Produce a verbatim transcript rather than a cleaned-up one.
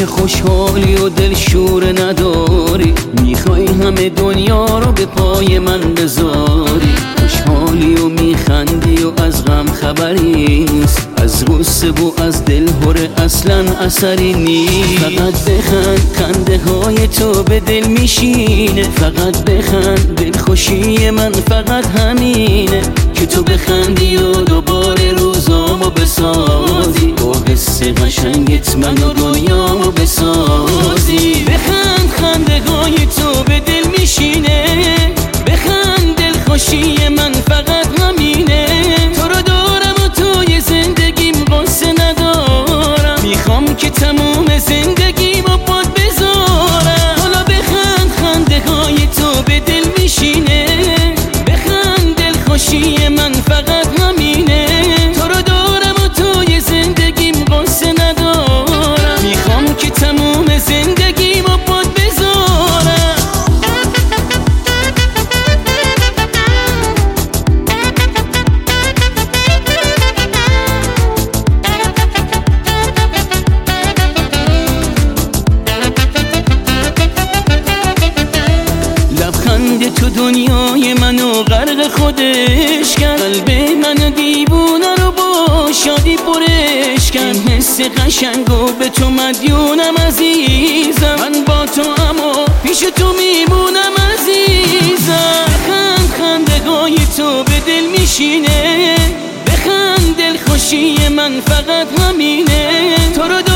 که خوشحالی و دل شور نداری، میخوای همه دنیا رو به پای من بذاری. خوشحالی و میخندی و از غم خبری نیست، از غصه و از دل هره اصلا اثری نیست. فقط بخند، خنده های تو به دل میشینه. فقط بخند، دل خوشی من فقط همینه که تو بخندی و دوباره روزامو بسازی، با حس قشنگت من و دنیامو بسازی. بخند، خنده های تو به دل میشینه. بخند، دل خوشی من فقط همینه. تو رو دارم و توی زندگیم قصه ندارم، میخوام که تموم زندگیم رو باد بذارم. حالا بخند، خنده های تو به دل میشینه. بخند، دل خوشی من فقط همینه. تو رو دارم و توی زندگیم قصه ندارم، میخوام که تموم زندگیم رو باد بذارم. لبخند تو دنیای منو غرق خودش کرد، قلب منو دیوونه رو با شادی پرش کرد. این حس قشنگو به تو مدیونم عزیزم، من با تو اما پیش تو میمونم عزیزم. بخند، خندگای تو به دل میشینه. بخند، دل خوشی من فقط همینه. تو رو